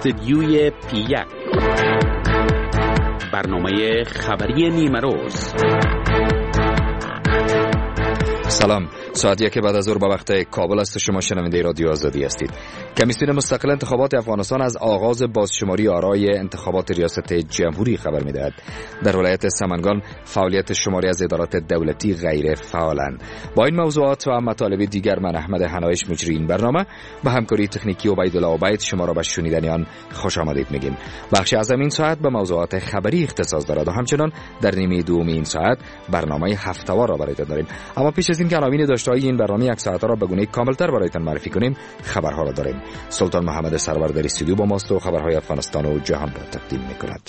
استدیوی پی1 برنامه خبری نیمه روز. سلام، ساعت 1 بعد از ظهر به وقت کابل است. شما شنونده رادیو آزادی هستید. کمیسیون مستقل انتخابات افغانستان از آغاز بازشماری آرای انتخابات ریاست جمهوری خبر می‌دهد. در ولایت سمنگان فعالیت شماری از ادارات دولتی غیر فعالند. با این موضوعات و مطالب دیگر من احمد حنایش مجری این برنامه با همکاری تکنیکی عبیدالله عبید شما را به شنیدن آن خوش آمدید میگیم. بخش از این ساعت به موضوعات خبری اختصاص دارد و همچنان در نیمه دوم این ساعت برنامه هفته‌وار را برایتان داریم. اما پیش از این که عناوین داشته‌های این برنامه یک ساعت را به گونه کاملتر برایتان معرفی کنیم، خبرها را داریم. سلطان محمد سرور در استودیو با ماست و خبرهای افغانستان و جهان را تقدیم می‌کند.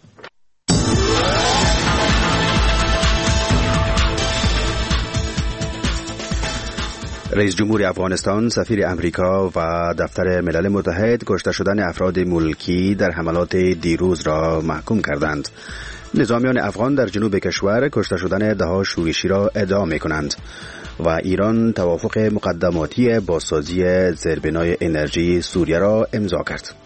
رئیس جمهور افغانستان، سفیر امریکا و دفتر ملل متحد کشته شدن افراد ملکی در حملات دیروز را محکوم کردند. نظامیان افغان در جنوب کشور کشته شدن ده‌ها شورشی را ادعا می‌کنند و ایران توافق مقدماتی بازسازی زیربنای انرژی سوریه را امضا کرد.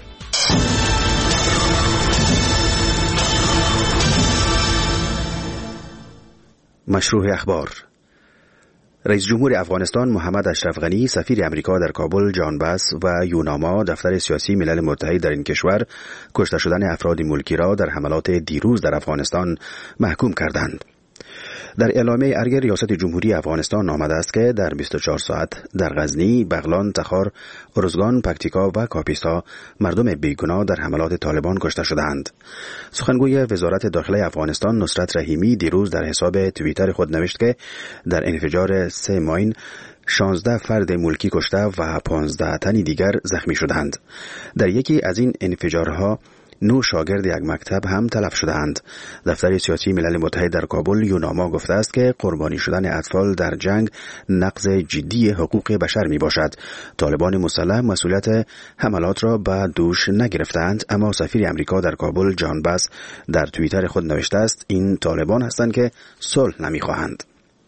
مشروع اخبار. رئیس جمهور افغانستان محمد اشرف غنی، سفیر امریکا در کابل جان باس و یوناما دفتر سیاسی ملل متحد در این کشور کشته شدن افراد ملکی را در حملات دیروز در افغانستان محکوم کردند. در اعلامیه ارگ ریاست جمهوری افغانستان آمده است که در 24 ساعت در غزنی، بغلان، تخار، ارزگان، پکتیکا و کاپیسا مردم بیگناه در حملات طالبان کشته شدند. سخنگوی وزارت داخله افغانستان نصرت رحیمی دیروز در حساب توییتر خود نوشت که در انفجار 3 ماین 16 فرد ملکی کشته و 15 تن دیگر زخمی شدند. در یکی از این انفجارها 9 شاگرد یک مکتب هم تلف شدند. دفتر سیاسی ملل متحد در کابل یوناما گفته است که قربانی شدن اطفال در جنگ نقض جدی حقوق بشر می باشد. طالبان مسلح مسئولیت حملات را به دوش نگرفتند، اما سفیر امریکا در کابل جان باس در توییتر خود نوشته است این طالبان هستند که صلح نمی خواهند.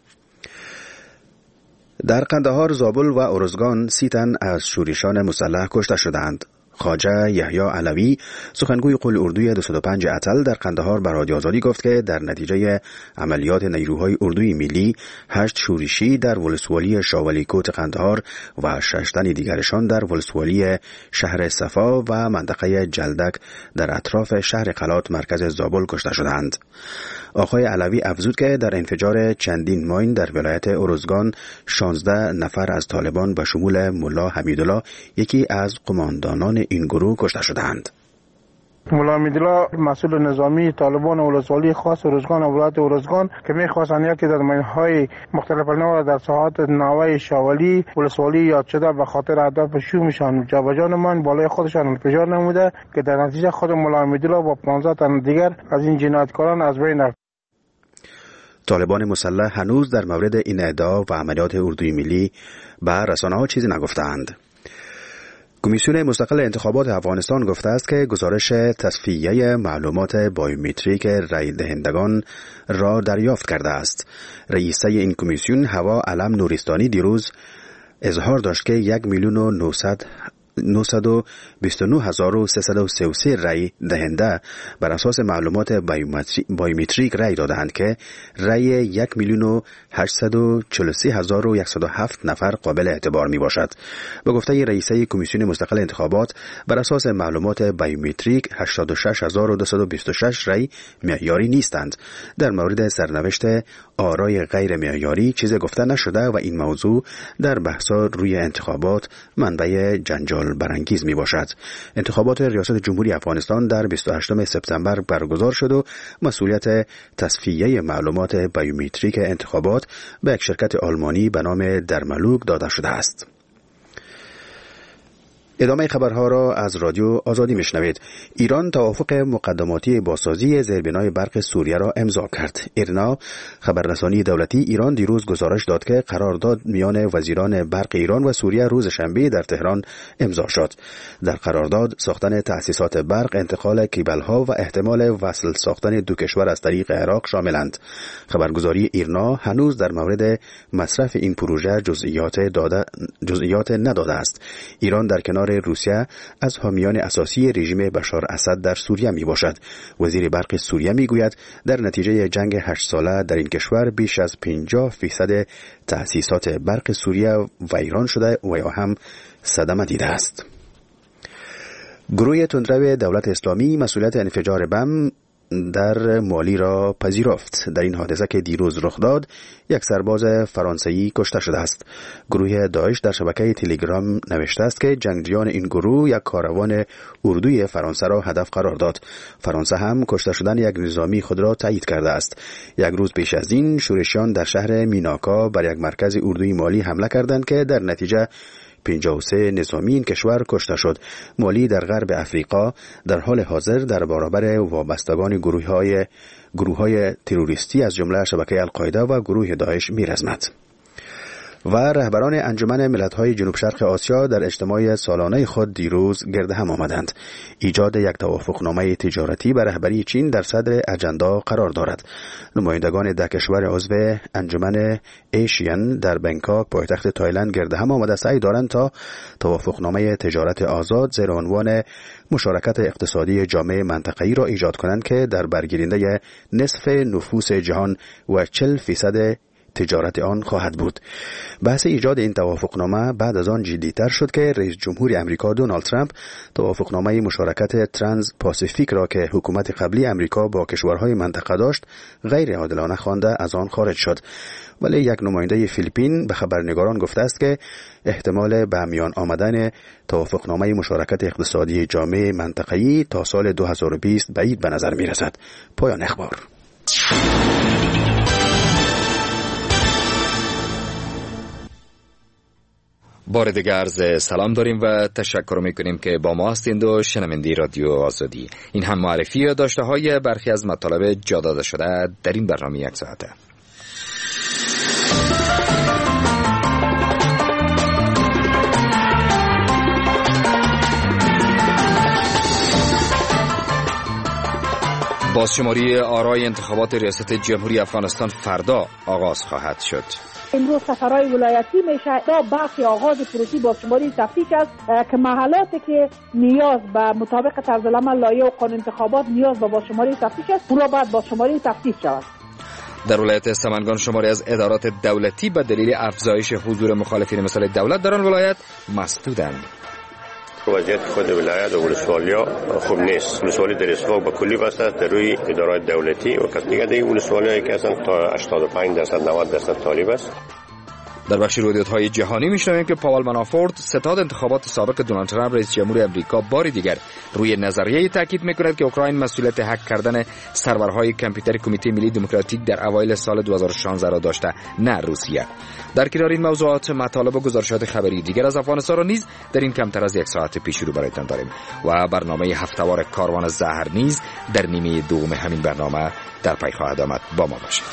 در قندهار، زابل و ارزگان 30 تن از شورشیان مسلح کشته شدند. خواجه یحیی علوی، سخنگوی قول اردوی 205 اتل در قندهار به رادیو آزادی گفت که در نتیجه عملیات نیروهای اردوی ملی 8 شورشی در ولسوالی شاولی کوت قندهار و 6 تن دیگرشان در ولسوالی شهر صفا و منطقه جلدک در اطراف شهر قلات مرکز زابل کشته شدند. آقای علوی افزود که در انفجار چندین ماین در ولایت ارزگان 16 نفر از طالبان به شمول ملا حمیدالله، یکی از قماندانان این گروه، کشته شدند. ملا حمیدالله مسئول نظامی طالبان ولسوالی خاص ارزگان و ولایت ارزگان که می‌خواستند یکی در ماین‌های مختلف نوع در ساحات ناوه شاولی ولسوالی یاد شده به خاطر هدف شومشان جابجا نمایند بالای خودشان انفجار نموده که در نتیجه خود ملا حمیدالله و 15 تن دیگر از این جنایتکاران از بین رفت. طالبان مسلح هنوز در مورد این ادعا و عملیات اردوی ملی به رسانه‌ها چیزی نگفتند. کمیسیون مستقل انتخابات افغانستان گفته است که گزارش تصفیه معلومات بایومتریک رای دهندگان را دریافت کرده است. رئیسه این کمیسیون هوا علم نورستانی دیروز اظهار داشت که 1,929,333 رای دهنده بر اساس معلومات بایومتریک رای دادند که رای 1,843,107 نفر قابل اعتبار می باشد. به گفته رئیسه کمیسیون مستقل انتخابات بر اساس معلومات بایومتریک 86,226 رای معیاری نیستند. در مورد سرنوشت آرای غیر معیاری چیزی گفته نشده و این موضوع در بحث‌ها روی انتخابات منبع جنجال برانگیز می باشد. انتخابات ریاست جمهوری افغانستان در 28 سپتامبر برگزار شد و مسئولیت تصفیه معلومات بایومتریک انتخابات به یک شرکت آلمانی به نام درملوک داده شده است. ادامه خبرها را از رادیو آزادی میشنوید. ایران توافق مقدماتی بازسازی زیربنای برق سوریه را امضا کرد. ایرنا، خبررسانی دولتی ایران، دیروز گزارش داد که قرارداد میان وزیران برق ایران و سوریه روز شنبه در تهران امضا شد. در قرارداد ساختن تأسیسات برق، انتقال کیبل‌ها و احتمال وصل ساختن دو کشور از طریق عراق شاملند. خبرگزاری ایرنا هنوز در مورد مصرف این پروژه جزئیات نداده است. ایران در کنار فرار روسیه از حامیان اساسی رژیم بشار اسد در سوریه می باشد. وزیر برق سوریه می گوید در نتیجه جنگ 8 ساله در این کشور بیش از 50% تأسیسات برق سوریه ویران شده و یا هم صدمه دیده است. گروه تندرو دولت اسلامی مسئولیت انفجار بم در مالی را پذیرفت. در این حادثه که دیروز رخ داد، یک سرباز فرانسوی کشته شده است. گروه داعش در شبکه تلگرام نوشته است که جنگجویان این گروه یک کاروان اردوی فرانسه را هدف قرار داد. فرانسه هم کشته شدن یک نظامی خود را تایید کرده است. یک روز پیش از این شورشیان در شهر میناکا بر یک مرکز اردوی مالی حمله کردند که در نتیجه 53 نظامی این کشور کشته شد. مالی در غرب افریقا در حال حاضر در برابر وابستگان گروه‌های تروریستی از جمله شبکه القاعده و گروه داعش می‌رزمد. و رهبران انجمن ملت‌های جنوب شرق آسیا در اجتماع سالانه خود دیروز گرد هم آمدند. ایجاد یک توافقنامه تجارتی به رهبری چین در صدر اجندا قرار دارد. نمایندگان 10 کشور عضو انجمن ایشین در بنکاک پایتخت تایلند گرد هم آمده سعی دارند تا توافقنامه تجارت آزاد زیر عنوان مشارکت اقتصادی جامع منطقه‌ای را ایجاد کنند که در برگیرنده نصف نفوس جهان و 40% تجارت آن خواهد بود. بحث ایجاد این توافقنامه بعد از آن جدی‌تر شد که رئیس جمهور آمریکا دونالد ترامپ توافقنامه مشارکت ترانس پاسیفیک را که حکومت قبلی آمریکا با کشورهای منطقه داشت غیر عادلانه خوانده از آن خارج شد. ولی یک نماینده فیلیپین به خبرنگاران گفته است که احتمال به میان آمدن توافقنامه مشارکت اقتصادی جامع منطقه‌ای تا سال 2020 بعید به نظر می‌رسد. پایان اخبار. بار دیگر عرض سلام داریم و تشکر میکنیم که با ما هستید و شنونده رادیو آزادی. این هم معرفی داشته های برخی از مطالب جا داده شده در این برنامه 1 ساعته. بازشماری آرای انتخابات ریاست جمهوری افغانستان فردا آغاز خواهد شد. امروز سفرهای ولایتی میشه. دا بحث آغاز پروسی بازشماری تفتیش است که محلاتی که نیاز به مطابق طرز العمل لایحه و قانون انتخابات نیاز به بازشماری تفتیش است، اون را باید بازشماری تفتیش شود. در ولایت سمنگان شماری از ادارات دولتی به دلیل افزایش حضور مخالفین مسائل دولت در آن ولایت مسدودند. وضعیت خود ولایت و ولسوالیا خوب نیست. ولسوالی در اسفاق با کلی بسته در روی ادارات دولتی و کتیگه دیگه ولسوالیایی که هستند تا 85% 90% طالب است. در بخش رویدادهای جهانی میشنویم که پاول منافورت ستاد انتخابات سابق دونالد ترامپ رئیس جمهور آمریکا بار دیگر روی نظریه تاکید میکند که اوکراین مسئولیت هک کردن سرورهای کامپیوتر کمیته ملی دموکراتیک در اوایل سال 2016 را داشته، نه روسیه. در کنار این موضوعات مطالب و گزارشات خبری دیگر از افغانستان را نیز در این کمتر از 1 ساعت پیش رو برایتان داریم و برنامه هفته‌وار کاروان زهر نیز در نیمه دوم همین برنامه در پی خواهد آمد. با ما باشید.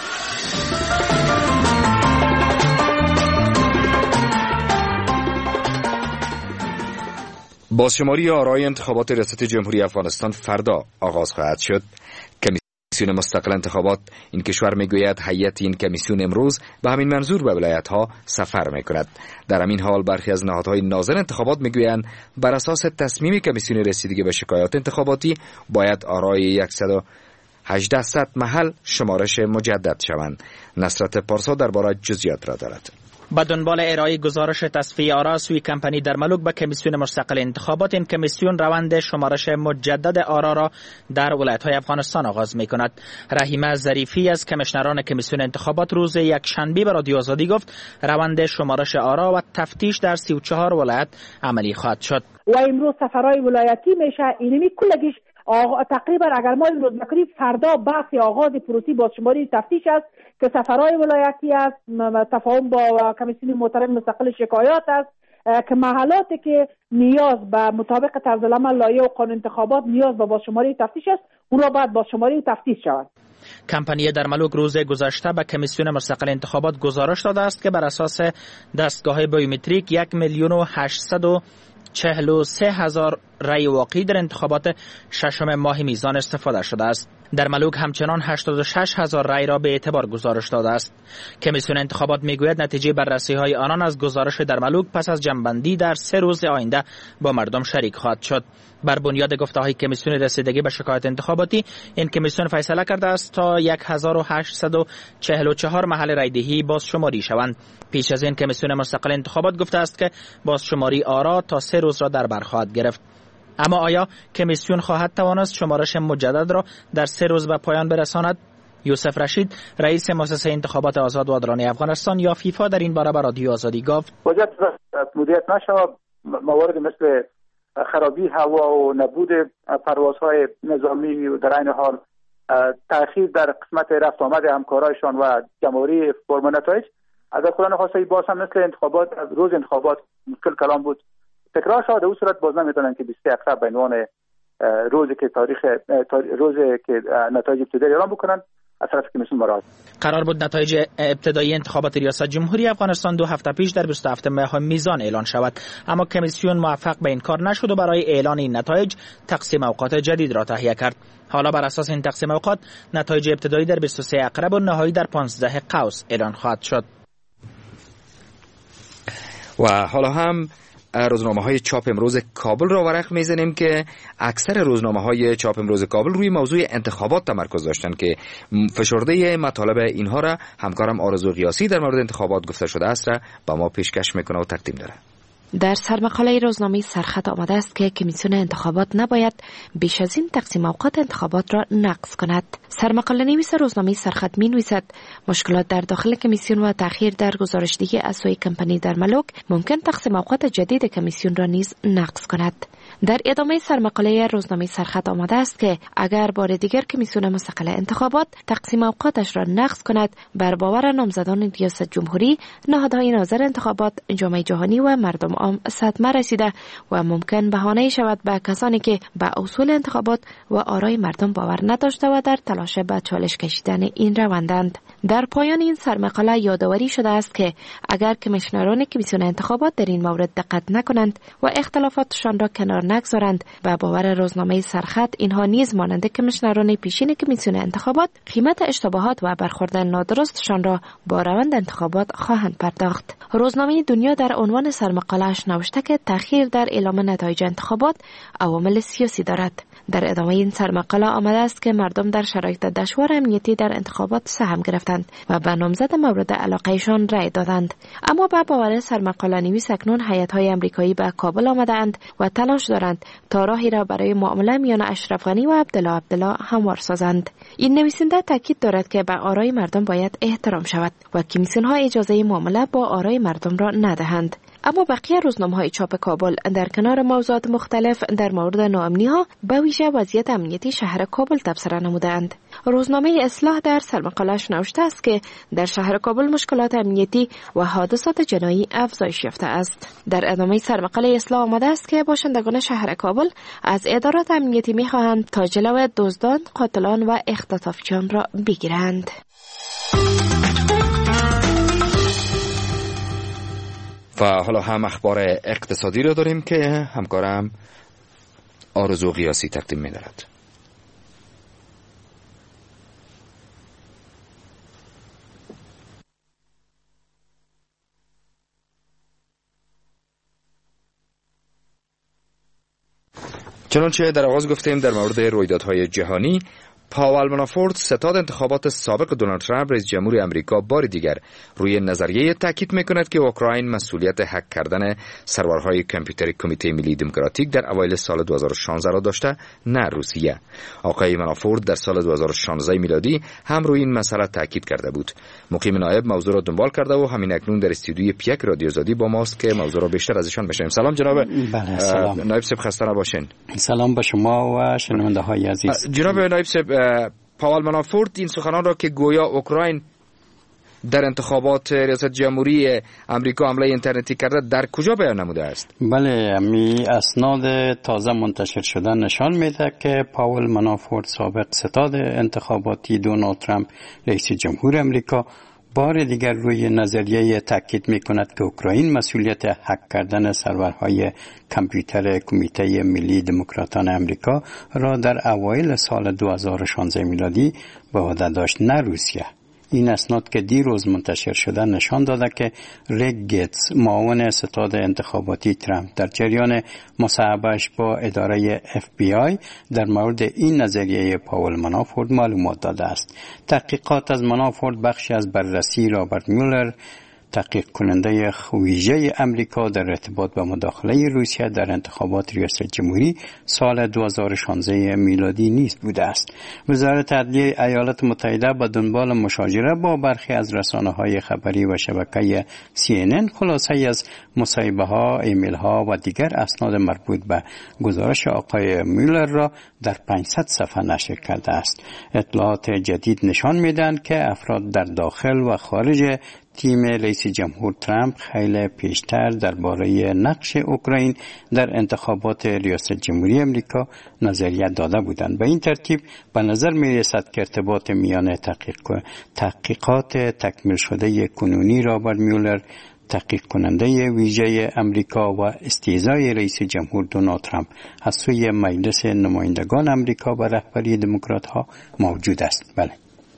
بازشماری آرای انتخابات ریاست جمهوری افغانستان فردا آغاز خواهد شد. کمیسیون مستقل انتخابات این کشور میگوید هیئت این کمیسیون امروز به همین منظور به ولایت‌ها سفر میکند. در همین حال برخی از نهادهای ناظر انتخابات میگویند بر اساس تصمیم کمیسیون رسیدگی به شکایات انتخاباتی باید آرای 118 محل شمارش مجدد شوند. نصرت پارسا درباره جزئیات را دارد. با دنبال ارائه گزارش تصفیه آرا سوی کمپانی در ملک به کمیسیون مستقل انتخابات، این کمیسیون روند شمارش مجدد آرا را در ولایت‌های افغانستان آغاز می‌کند. رحیمه ظریفی از کمیشنران کمیسیون انتخابات روز یکشنبه به رادیو آزادی گفت روند شمارش آرا و تفتیش در 34 ولایت عملی خواهد شد. و امروز سفرهای ولایتی میشه. اینمی کلگیش تقریبا اگر ما امروز بکنیم فردا بحث آغاز پروسی بازشماری تفتیش است که سفرهای ولایتی است، تفاهم با کمیسیون محترم مستقل شکایات است که محلاتی که نیاز به مطابق طرز العمل لایحه و قانون انتخابات نیاز به بازشماری تفتیش است، اون را باید بازشماری تفتیش شود. کمپانی در ملک روز گذشته به کمیسیون مستقل انتخابات گزارش داده است که بر اساس دستگاه بیومتریک 1,843,000 رای واقعی در انتخابات 6 ماه میزان استفاده شده است. در ملوک همچنان 86,000 رای را به اعتبار گزارش داده است. کمیسیون انتخابات میگوید نتیجه بررسی‌های آنان از گزارش در ملوک پس از جمع‌بندی در 3 روز آینده با مردم شریک خواهد شد. بر بنیاد گفته‌های کمیسیون رسیدگی به شکایت انتخاباتی، این کمیسیون فیصله کرده است تا 1844 محل رایدهی بازشماری شوند. پیش از این کمیسیون مستقل انتخابات گفته است که بازشماری آرا تا 3 روز را در بر خواهد گرفت. اما آیا کمیسیون خواهد توانست شمارش مجدد را در 3 روز به پایان برساند؟ یوسف رشید، رئیس مؤسسه انتخابات آزاد و عادلانه افغانستان یا فیفا، در این باره به رادیو آزادی گفت: وضعیت مدیریت نشود، موارد مثل خرابی هوا و نبود پروازهای نظامی و در عین حال تأخیر در قسمت رفت آمد همکارایشان و جمهوری فرم نتایج اگر خدا نخواسته باز هم مثل انتخابات روز انتخابات مشکل کلام بود تکرار شد. در اون صورت باز نمیتونن که 23 اکتبر به عنوان روزی که روزی که نتایج ابتدایی اعلام بکنن از طرف کمیسیون مراحل. قرار بود نتایج ابتدایی انتخابات ریاست جمهوری افغانستان 2 هفته پیش در 27 ماه میزان اعلان شود، اما کمیسیون موفق به این کار نشد و برای اعلان این نتایج تقسیم اوقات جدید را تهیه کرد. حالا بر اساس این تقسیم اوقات نتایج ابتدایی در 23 اکتبر و نهایی در 15 قوس اعلان خواهد شد. و حالا هم روزنامه‌های چاپ امروز کابل را ورق میزنیم که اکثر روزنامه‌های چاپ امروز کابل روی موضوع انتخابات تمرکز داشتند که فشرده مطالب اینها را همکارم آرزو قیاسی در مورد انتخابات گفته شده است را با ما پیشکش میکنه و تقدیم داره. در سرمقاله روزنامه سرخط آمده است که کمیسیون انتخابات نباید بیش از این تقسیم اوقات انتخابات را نقض کند. سرمقاله نویس روزنامه سرخط می نویسد مشکلات در داخل کمیسیون و تأخیر در گزارشدهی از سوی کمپانی در ملوک ممکن تقسیم اوقات جدید کمیسیون را نیز نقض کند. در ادامه سرمقاله روزنامه سرخط آمده است که اگر بار دیگر کمیسیون مستقل انتخابات تقسیم اوقاتش را نقض کند، بر باور نامزدان ریاست جمهوری، نهادهای ناظر انتخابات، جامعه جهانی و مردم عام صدمه رسیده و ممکن بهانه شود به کسانی که به اصول انتخابات و آرای مردم باور نداشته و در تلاش به چالش کشیدن این روندند. در پایان این سرمقاله یادآوری شده است که اگر کمیشنران کمیسیون انتخابات در این مورد دقت نکنند و اختلافاتشان را کنار نگذارند، به باور روزنامه سرخط اینها نیز مانند کمیشنران پیشین کمیسیون انتخابات قیمت اشتباهات و برخورد نادرستشان را با روند انتخابات خواهند پرداخت. روزنامه دنیا در عنوان سرمقاله‌اش نوشته که تأخیر در اعلام نتایج انتخابات عوامل سیاسی دارد. در ادامه این سرمقاله آمده است که مردم در شرایط دشوار امنیتی در انتخابات سهم گرفتند و به نامزد مورد علاقهشان رأی دادند. اما به باور سرمقاله نویس اکنون هیئت‌های آمریکایی به کابل آمده‌اند و تلاش دارند تا راهی را برای معامله میان اشرف غنی و عبدالله هموار سازند. این نویسنده تاکید دارد که به آرای مردم باید احترام شود و کمیسیون‌ها اجازه معامله با آرای مردم را ندهند. اما بقیه روزنامه‌های چاپ کابل در کنار موضوعات مختلف در مورد ناامنی‌ها به ویژه وضعیت امنیتی شهر کابل تبصره نمودند. روزنامه اصلاح در سرمقاله‌اش نوشته است که در شهر کابل مشکلات امنیتی و حادثات جنایی افزایش یافته است. در ادامه سرمقاله اصلاح آمده است که باشندگان شهر کابل از ادارات امنیتی می‌خواهند تا جلوی دزدان، قاتلان و اختطافچیان را بگیرند. و حالا هم اخبار اقتصادی را داریم که همکارم آرزو قیاسی تقدیم می‌دارد. چنانچه در آغاز گفتیم در مورد رویدادهای جهانی، پاول منافورت ستاد انتخابات سابق دونالد ترامپ رئیس جمهور آمریکا بار دیگر روی نظریه تاکید می‌کند که اوکراین مسئولیت هک کردن سرورهای کامپیوتری کمیته ملی دموکراتیک در اوایل سال 2016 را داشته، نه روسیه. آقای منافورت در سال 2016 میلادی هم روی این مسئله تاکید کرده بود. مقیم نایب موضوع را دنبال کرده و همین اکنون در استودیوی پیک رادیو آزادی با ماست که موضوع را بیشتر از ایشان بشنویم. سلام جناب. بله سلام. نایب صاحب خسته نباشین. سلام به شما و شنونده‌های عزیز. جناب نایب صاحب، پاول منافورت این سخنان را که گویا اوکراین در انتخابات ریاست جمهوری آمریکا حمله اینترنتی کرده در کجا بیان نموده است؟ بله، می اسناد تازه منتشر شده نشان میده که پاول منافورت سابق ستاد انتخاباتی دونالد ترامپ رئیس جمهور آمریکا بار دیگر روی نظریه تاکید می‌کند که اوکراین مسئولیت هک کردن سرورهای کامپیوتر کمیته ملی دموکراتان امریکا را در اوایل سال 2016 میلادی به عهده داشت، نه روسیه. این اسناد که دیروز منتشر شده نشان داده که ریک گیتس، معاون ستاد انتخاباتی ترامپ، در جریان مصاحبه‌اش با اداره FBI در مورد این نظریه پاول منافورت معلومات داده است. تحقیقات از منافورت بخشی از بررسی رابرت میولر، تحقیق کننده ویژه امریکا در ارتباط با مداخله روسیه در انتخابات ریاست جمهوری سال 2016 میلادی نیست بوده است. وزارت عدلیه ایالات متحده به دنبال مشاجره با برخی از رسانه‌های خبری و شبکه CNN خلاصه از مصاحبه‌ها، ایمیل‌ها و دیگر اسناد مربوط به گزارش آقای میولر را در 500 صفحه نشر کرده است. اطلاعات جدید نشان می‌دهند که افراد در داخل و خارج تیم رئیس جمهور ترامپ خیلی پیشتر درباره نقش اوکراین در انتخابات ریاست جمهوری امریکا نظریه داده بودند. به این ترتیب به نظر می رسد که ارتباط میان تحقیقات تکمیل شده کنونی رابرت میولر، تحقیق کننده ویژه امریکا و استیضای رئیس جمهور دونالد ترامپ از سوی مجلس نمایندگان امریکا و رهبری دموکرات ها موجود است. بله.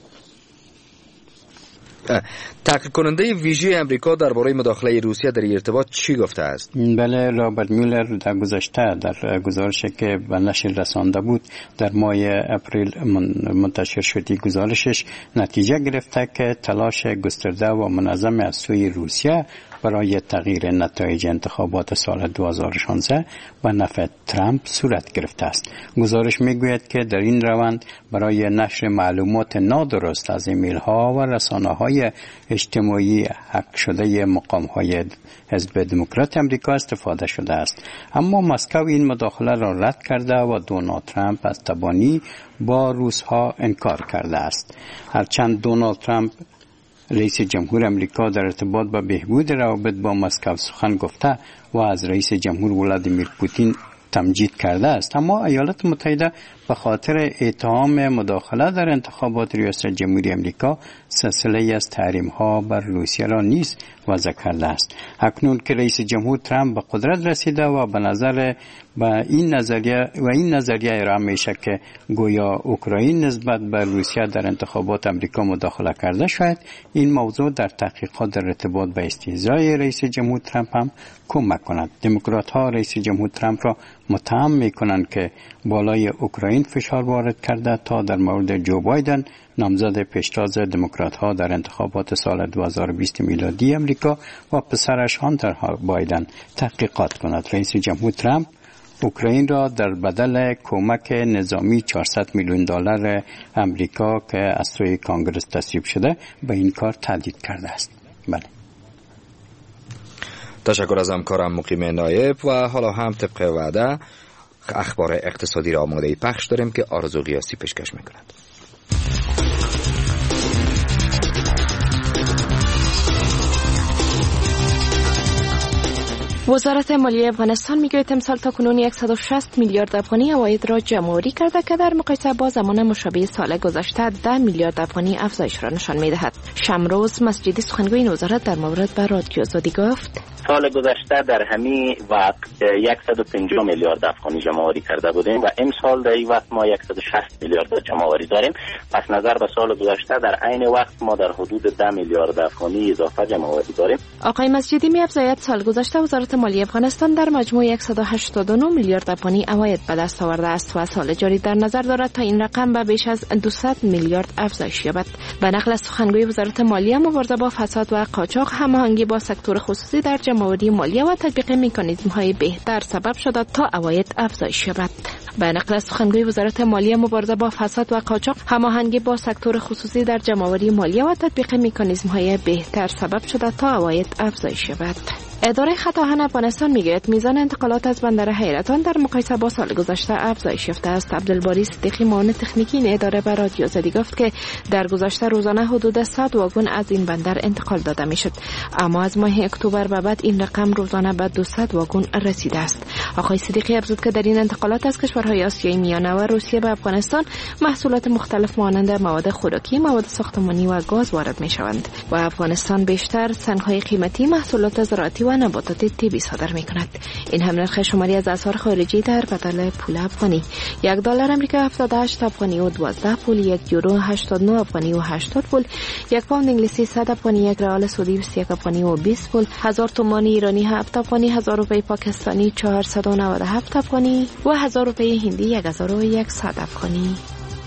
تحقیق کننده ویژه امریکا درباره مداخله روسیه در ارتباط چی گفته است؟ بله، رابرت میولر در گذشته در گزارشی که به نشر رسانده بود در ماه اپریل منتشر شدی گزارشش نتیجه گرفته که تلاش گسترده و منظم از سوی روسیه برای تغییر نتایج انتخابات سال 2016 و نفع ترامپ صورت گرفته است. گزارش میگوید که در این روند برای نشر معلومات نادرست از ایمیل ها و رسانه های اجتماعی هک شده مقام های حزب دموکرات امریکا استفاده شده است. اما مسکو این مداخله را رد کرده و دونالد ترامپ از تبانی با روس‌ها انکار کرده است. هرچند دونالد ترامپ رئیس جمهور امریکا در ارتباط با بهبود روابط با مسکو سخن گفته و از رئیس جمهور ولادیمیر پوتین تمجید کرده است، اما ایالات متحده به خاطر اتهام مداخله در انتخابات ریاست جمهوری امریکا سلسله از تحریم‌ها بر روسیه را نیز وضع کرده است. اکنون که رئیس جمهور ترامپ به قدرت رسیده و به نظر این نظریه ارائه میشه که گویا اوکراین نسبت به روسیه در انتخابات امریکا مداخله کرده، شاید این موضوع در تحقیقات در ارتباط با استهزای رئیس جمهور ترامپ هم کمک کند. دموکرات‌ها رئیس جمهور ترامپ را متهم میکنند که بالای اوکراین فشار وارد کرده تا در مورد جو بایدن نامزد پیشتاز دموکرات‌ها در انتخابات سال 2020 میلادی امریکا و پسرش هانتر بایدن تحقیقات کند. رئیس جمهور ترامپ اوکراین را در بدل کمک نظامی 400 میلیون دلار امریکا که از سوی کانگرس تصویب شده به این کار تهدید کرده است. بله. تشکر از همکارم مقیم نایب و حالا هم طبق وعده اخبار اقتصادی را آماده پخش داریم که آرزو قیاسی پیشکش میکند. وزارت مالیه افغانستان میگوید امسال تاکنون 160 میلیارد افغانی عواید را جمع‌آوری کرده که در مقایسه با زمان مشابه سال گذشته 10 میلیارد افغانی افزایش را نشان میدهد. شمروز مسجدی سخنگوی این وزارت در مورد به رادیو آزادی گفت: سال گذشته در همین وقت 150 میلیارد افغانی جمع‌آوری کرده بودیم و امسال در این وقت ما 160 میلیارد جمع‌آوری داریم. پس نظر به سال گذشته در عین وقت ما در حدود 10 میلیارد افغانی اضافه جمع‌آوری داریم. آقای مسجدی می‌افزاید سال گذشته وزارت مالیه افغانستان در مجموع 189 میلیارد افغانی عواید به دست آورده است و سال جاری در نظر دارد تا این رقم به بیش از 200 میلیارد افزایش یابد. به نقل از سخنگوی وزارت مالیه، مبارزه با فساد و قاچاق، هماهنگی با سکتور خصوصی در جمع‌آوری مالیه و تطبیق مکانیزم‌های بهتر سبب شده تا عواید افزایش یابد. به نقل از سخنگوی وزارت مالیه، مبارزه با فساد و قاچاق، هماهنگی با سکتور خصوصی در جمع‌آوری مالیه و تطبیق مکانیزم‌های بهتر سبب شده تا عواید افزایش یابد. اداره خطاهن افغانستان میگوید میزان انتقالات از بندر حیرتان در مقایسه با سال گذشته افزایش یافته است. عبدالباری صدیقی، معاون تکنیکی این اداره، به رادیو آزادی گفت که در گذشته روزانه حدود 100 واگن از این بندر انتقال داده میشد، اما از ماه اکتبر به بعد این رقم روزانه به 200 واگن رسیده است. آقای صدیقی افزود که در این انتقالات از کشورهای آسیای میانه و روسیه به افغانستان محصولات مختلف مانند مواد خوراکی، مواد ساختمانی و گاز وارد می شوند و افغانستان بیشتر سنگ‌های قیمتی، محصولات زراعتی و نباتات طبی صادر می کند. این هم نرخ شماری از اسعار خارجی در بدل پول افغانی. $1 آمریکا 78 افغانی و 12 پول، 1 یورو 89 افغانی و 80 پول، 1 پوند انگلیسی 100 افغانی، 1 ریال سعودی 21 افغانی و 20 پول، 1000 تومان ایرانی 7 افغانی، 1000 روپیه پاکستانی 497 افغانی و 1000 روپیه هندی 1100 افغانی.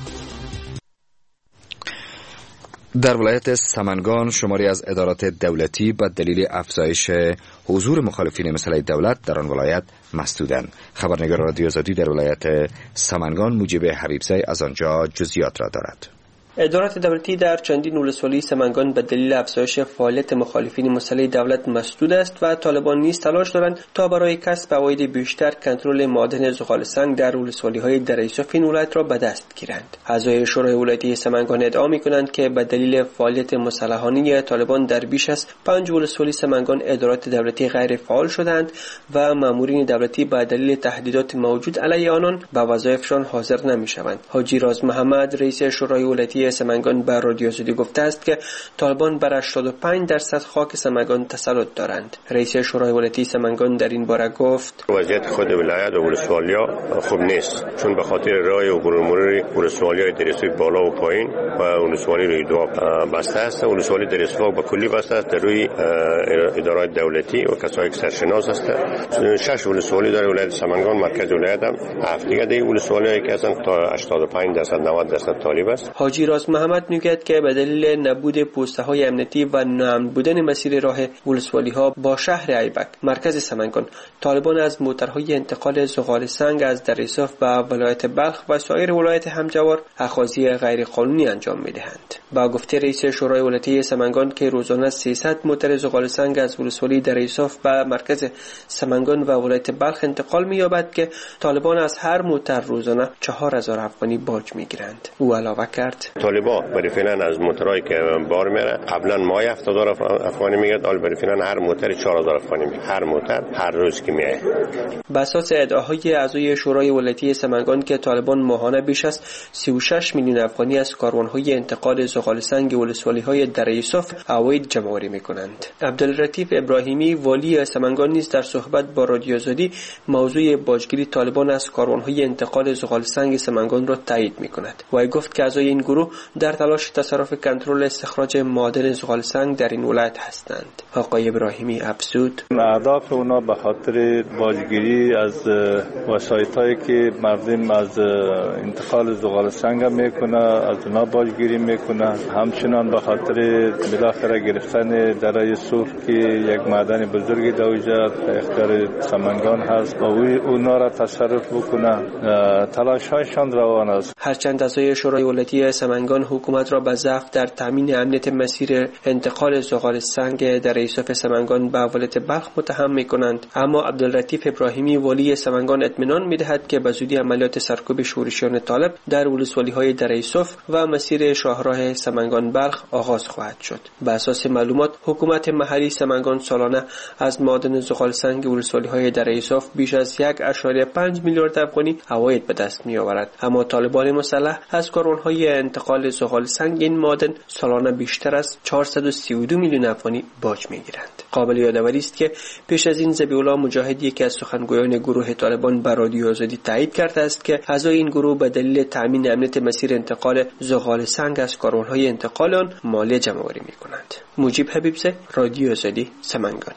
در ولایت سمنگان شماری از ادارات دولتی به دلیل افزایش حضور مخالفین مسئله دولت در آن ولایت مسدودند. خبرنگار رادیو آزادی در ولایت سمنگان موجب حبیبزی از آنجا جزئیات را دارد. ادارات دولتی در چندین ولسوالی سمنگان به دلیل افزایش فعالیت مخالفین مسئله دولت مسدود است و طالبان نیز تلاش دارند تا برای کسب عواید بیشتر کنترل معادن زغال سنگ در ولسوالی‌های دریاچه این ولایت را به دست گیرند. اعضای شورای ولایتی سمنگان ادعا می‌کنند که به دلیل فعالیت مسلحانه طالبان در بیش از 5 ولسوالی سمنگان ادارات دولتی غیر فعال شدند و مامورین دولتی به دلیل تهدیدات موجود علیه آنان به وظایفشان حاضر نمی‌شوند. حاجی راز محمد رئیس شورای ولایتی سمنگان به رادیو آزادی گفته است که طالبان بر 85% خاک سمنگان تسلط دارند. رئیس شورای ولایتی سمنگان در این باره گفت: وضعیت خود ولایت و ولسوالیا خوب نیست، چون به خاطر راه و مرور ولسوالی‌های دریسوک بالا و پایین و ولسوالی روی دو بسته است. ولسوالی دریسوک به کلی بسته است در روی ادارات دولتی و کسایی که سرشناس هستند. 6 ولسوالی در ولایت سمنگان مرکز ولایت هم، 7 دیگه ولسوالی‌هایی که هستند تا 85% 90% طالب است. حاجی راز محمد میگوید که به دلیل نبود پوسته‌های امنیتی و ناامن بودن مسیر راه ولسوالی‌ها با شهر ایبک مرکز سمنگان، طالبان از موترهای انتقال زغال سنگ از دریاچه و ولایت بلخ و سایر ولایت همجوار اخاذی غیر قانونی انجام می‌دهند. با گفته رئیس شورای ولایتی سمنگان که روزانه 300 موتر زغال سنگ از ولسوالی دریاچه و مرکز سمنگان و ولایت بلخ انتقال می‌یابد که طالبان از هر موتر روزانه 4000 افغانی باج می‌گیرند. او علاوه کرد: طالبان برای فعلا از موترایی که بار میره قبلا ماهی 7000 افغانی میگرد، حالا برای فعلا هر موتر 4000 افغانی میگرد، هر موتر هر روز که میاد. بر اساس ادعاهای اعضای شورای ولایتی سمنگان که طالبان ماهانه بیش از 36 میلیون افغانی از کاروانهای انتقال زغال سنگ ولسوالی‌های دره یوسف عواید جمع‌آوری می‌کنند. عبداللطیف ابراهیمی والی سمنگان نیز در صحبت با رادیو آزادی موضوع باجگیری طالبان از کاروانهای انتقال زغال سنگ سمنگان را تایید می‌کند. وی گفت که اعضای این گروه در تلاش تصرف کنترل استخراج معادن زغال سنگ در این ولایت هستند. آقای ابراهیمی افزود: اهداف اونا به خاطر باجگیری از وسایطایی که مردم از انتقال زغال سنگ میکنه از اونا باجگیری میکنه، همچنان به خاطر بالاخره گرفتن دره سرخ که یک معدن بزرگی در اونجا اختیار سمنگان هست و اونا را تصرف بکنه. تلاش هایشان روان است. هرچند اعضای شورای ولایتی سمنگان حکومت را به ضعف در تامین امنیت مسیر انتقال زغال سنگ در یوسف سمنگان به ولایت بلخ متهم می‌کنند، اما عبداللطیف ابراهیمی والی سمنگان اطمینان می‌دهد که به زودی عملیات سرکوب شورشیان طالب در ولسوالی‌های در یوسف و مسیر شاهراه سمنگان بلخ آغاز خواهد شد. بر اساس معلومات حکومت محلی سمنگان سالانه از معادن زغال سنگ ولسوالی‌های در یوسف بیش از 1.5 میلیارد افغانی عواید به دست می‌آورد، اما طالبان مسلح از کاروان‌های انتقال زغال سنگ این معادن سالانه بیشتر از 432 میلیون افغانی باج می‌گیرند. قابل یادآوری است که پیش از این ذبیح‌الله مجاهد یکی از سخنگویان گروه طالبان به رادیو آزادی تایید کرده است که اعضای این گروه به دلیل تامین امنیت مسیر انتقال زغال سنگ از کاروان‌های انتقال آن مالیه جمع‌آوری می‌کنند. مجیب حبیبزاده، رادیو آزادی، سمنگان.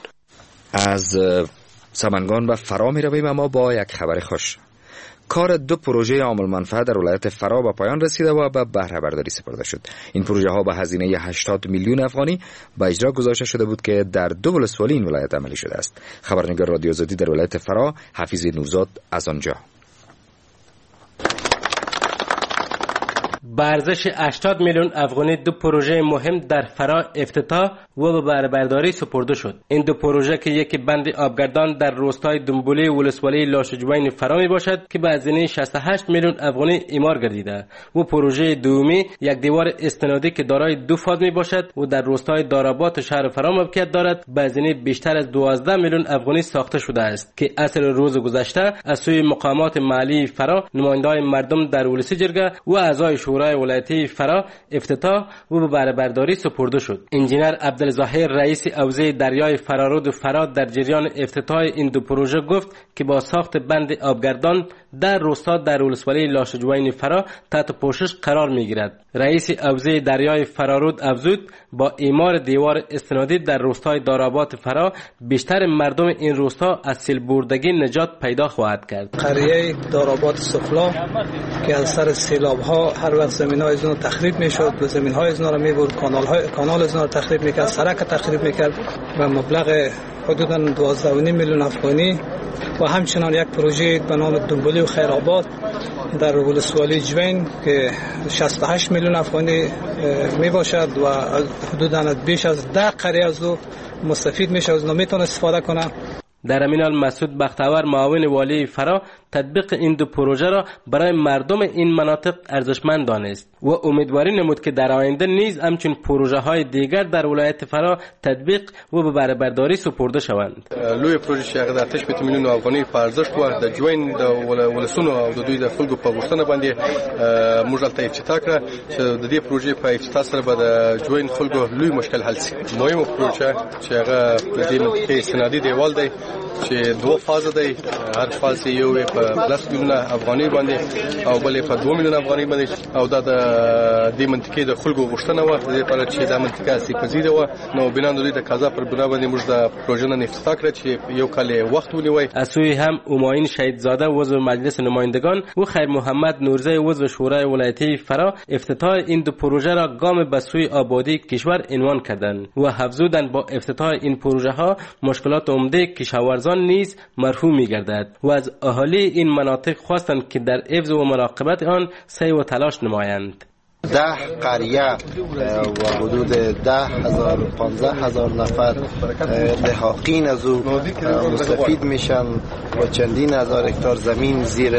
از سمنگان و فرا می‌رویم اما با یک خبر خوش. کار 2 پروژه عامل منفعه در ولایت فرا به پایان رسیده و به بهره برداری سپرده شد. این پروژه ها به هزینه 80 میلیون افغانی به اجرا گذاشته شده بود که در 2 ولسوالی این ولایت عملی شده است. خبرنگار رادیو آزادی در ولایت فرا حفیظ نورزاد از آنجا: با ارزش 80 میلیون افغانی دو پروژه مهم در فرا افتتاح و به بهره برداری سپرده شد. این دو پروژه که یکی بند آبگردان در روستای دنبولی ولسوالی لاشجوین فرا می باشد که به هزینه 68 میلیون افغانی اعمار گردیده و پروژه دومی یک دیوار استنادی که دارای دو فاز می باشد و در روستای داراباد شهر فرا موقعیت دارد به هزینه بیشتر از 12 میلیون افغانی ساخته شده است که اصل روز گذشته از سوی مقامات محلی فرا نماینده‌های مردم در ولسی جرگه و اعضای شورای ولایتی فرا افتتاح و به بهره برداری سپرده شد. انجینر عبدالظاهر رئیس حوزه دریای فرارود و فرا در جریان افتتاح این دو پروژه گفت که با ساخت بند آبگردان در روستا در ولسوالی لاشجوین فرا تحت پوشش قرار میگیرد. رئیس حوزه دریای فرارود افزود با اعمار دیوار استنادی در روستای داراباد فرا بیشتر مردم این روستا از سیل بردگی نجات پیدا خواهد کرد. قریه داراباد سفلا که از سر سیلاب ها هر وقت زمین های ازنا تخریب میشد و زمین های ازنا را میبرد، کانال ازنا را تخریب میکرد، سرک تخریب میکرد و مبلغ حدوداً 12.5 میلیون افغانی و همچنان یک پروژه به نام دنبولی و خیرآباد در ولسوالی جوین که 68 میلیون افغانی می باشد و حدوداً بیش از 10 قریه از او مستفید میشه، از نمیتونه استفاده کنه. در همین حال مسعود بختیار معاون والی فرا تطبیق این دو پروژه را برای مردم این مناطق ارزشمند دانست و امیدواری نمود که در آینده نیز همچون پروژه های دیگر در ولایت فرا تطبیق و به بهره برداری سپرده شوند. لوی پروژه شغل در 8 میلیون افغانی په ارزښت و د جوین د ولسونو او د دوی د خلکو په غوښتنه باندې موږ ته افتتاح کړه چې د دې پروژې په افتتاح سره به د جوین خلکو لوی مشکل حل شي. مهمه پروژه چې هغه د دې منطقې سنادي دیوال دی چې دوه فاز دی، هر فاز یو په 10 میلیون افغانی باندې او بلې په 2 میلیون افغانی باندې او دا د دې منطقې د خلکو غوښتنه و د لپاره چې دا منطقه سی پذیره و نو بنا د قضا پر بنا باندې موږ د پروژه نه افتتاح کړ چې یو کال وخت ونیوي. از سوی هم اماین شهیدزاده عضو مجلس نمایندگان و خیر محمد نورزی عضو شورای ولایتی فرا افتتاح این دو پروژه را گام به سوی آبادی کشور عنوان کردند و افزودند با افتتاح این پروژه ها مشکلات عمده کشاورزان نیز مرفوع می‌گردد و از اهالی این مناطق خواستند که در حفظ و مراقبت آن سعی و تلاش نمایند. 10 قریه و حدود 10,000 و 15,000 نفر لحاقین از او مستفید میشن و چندین هزار هکتار زمین زیر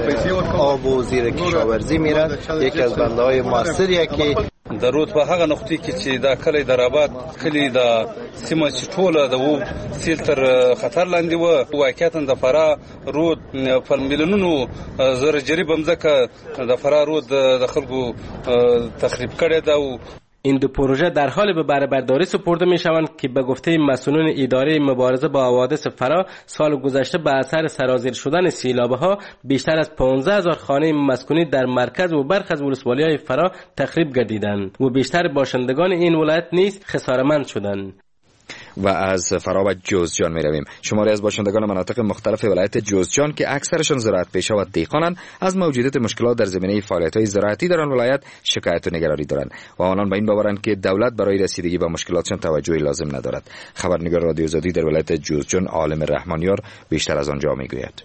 آب و زیر کشاورزی میره. یکی از بندهای موثریه که درود په هغه نقطې کې چې دا کلی درآباد کلی د سیمه چې ټوله د و سیل تر خطر لاندې و واقعیتا د فرا رود په میلیونونو زره جریب مځکه د فرا رود د خلکو تخریب کړی دا و. این دو پروژه در حال به بهره برداری سپرده می شوند که به گفته مسئولین اداره مبارزه با حوادث فرا سال گذشته به اثر سرازیر شدن سیلاب‌ها بیشتر از 15,000 خانه مسکونی در مرکز و برخی از ولسوالی‌های فرا تخریب گردیدند و بیشتر باشندگان این ولایت نیز خساره‌مند شدند. و از فرا و جوزجان می رویم. شماری از باشندگان مناطق مختلف ولایت جوزجان که اکثرشان زراعت پیشه و دهقانند از موجودیت مشکلات در زمینه فعالیت‌های زراعتی در آن ولایت شکایت و نگرانی دارند و آنان به این باورند که دولت برای رسیدگی به مشکلاتشان توجهی لازم ندارد. خبرنگار رادیو آزادی در ولایت جوزجان عالم رحمانیار بیشتر از آنجا میگوید.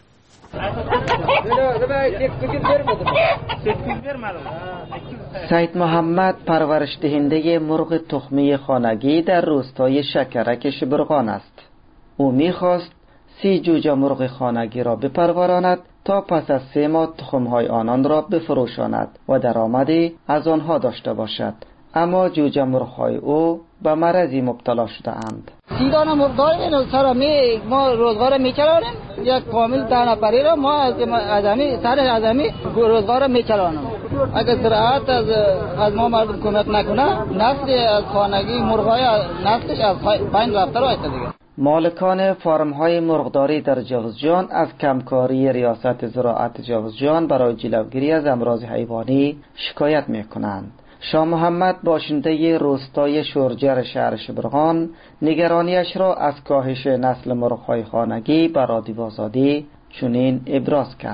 سید محمد پرورش دهنده مرغ تخمی خانگی در روستای شکرک شبرغان است. او می‌خواست 30 جوجه مرغ خانگی را بپروراند تا پس از 3 ماه تخم‌های آنان را بفروشاند و درآمدی از آنها داشته باشد. اما جوجه مرغ‌های او به مرضی مبتلا شده اند. 30 دانه مرغ داریم سر ما روزگار میچرانیم، یک کامل 10 نفری را ما از ازمی روزگار میچرانیم. اگر زراعت از ما مردم کمک نکنه نسل از خانگی مرغ‌های نسلش از 5 رفته را ایست دیگه. مالکان فارم‌های مرغداری در جوزجان از کمکاری ریاست زراعت جوزجان برای جلوگیری از امراض حیوانی شکایت می‌کنند. شاه محمد باشنده روستای شورجر شهر شبرغان نگرانیش را از کاهش نسل مرغ‌های خانگی بر رادیو آزادی چنین ابراز کرد.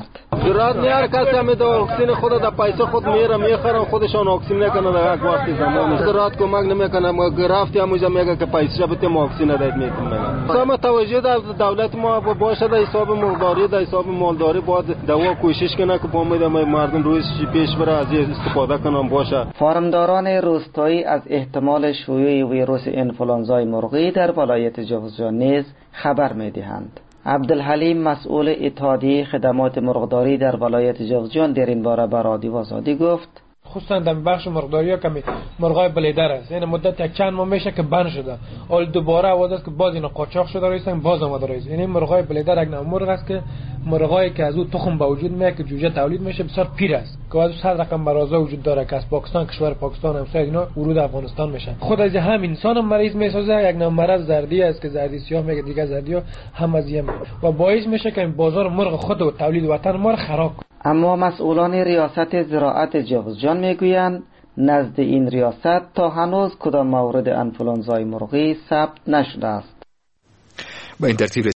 زراعت میاره کسی هم دا اکسین خود در پیسه خود میره میخرن خودشان اکسین نکنه در یک وقت زمان زراعت کمک نمیکنه ما گرفتی همونجا میگه که پیسه بده ما اکسین ندید میکنه ما توجه در دولت ما باشه در حساب مقداری در حساب مالداری باید دوا کوشش کنه که امید مردم رویش پیش بره از استفاده کنن باشه. فارمداران روستایی از احتمال شیوع ویروس انفلانزای مرغی در ولایت جوزجان نیز خبر می‌دهند. عبدالحلیم مسئول اتحادیه خدمات مرغداری در ولایت جوزجان در این باره به رادیو آزادی گفت خصوصا در بخش مرغداری ها کمی مرغای بلیدر است. این مدت یک چند ماه میشه که بند شده. اول دوباره آواز است که باز اینا قاچاق شده رئیسن باز آمده رئیس. یعنی مرغای بلیدر یک نوع مرغ است که مرغایی که از او تخم به وجود میاد که جوجه تولید میشه بسیار پیر است. که از 100 رقم برازا وجود داره که از پاکستان کشور پاکستان همسایه اینا ورود افغانستان میشه. خود از هم انسان هم مریض میسازه. یک نوع مرض زردی است که زردی سیاه میگه دیگه زردی ها هم از این و باعث میشه که بازار مرغ خود و تولید وطن ما رو خراب کنه. اما مسئولان ریاست زراعت جوزجان میگویند نزد این ریاست تا هنوز کدام مورد انفلانزای مرغی ثبت نشده است. با این ترتیب